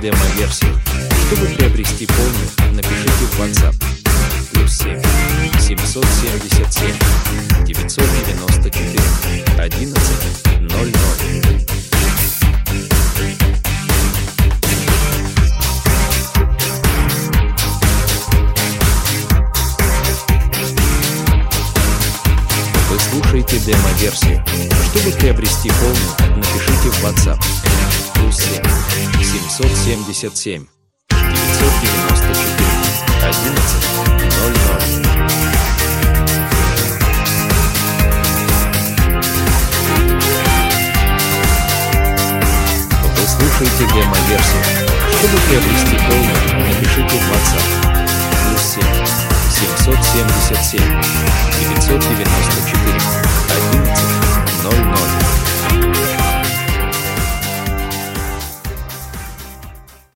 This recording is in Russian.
демо-версию. Чтобы приобрести полную, напишите в WhatsApp +7 777 994 11 00. Вы слушаете демо-версию. Чтобы приобрести полную, напишите в WhatsApp +7 777 994 11 00. Вы слушаете демо-версию. Чтобы приобрести полную, напишите в WhatsApp +7 777 994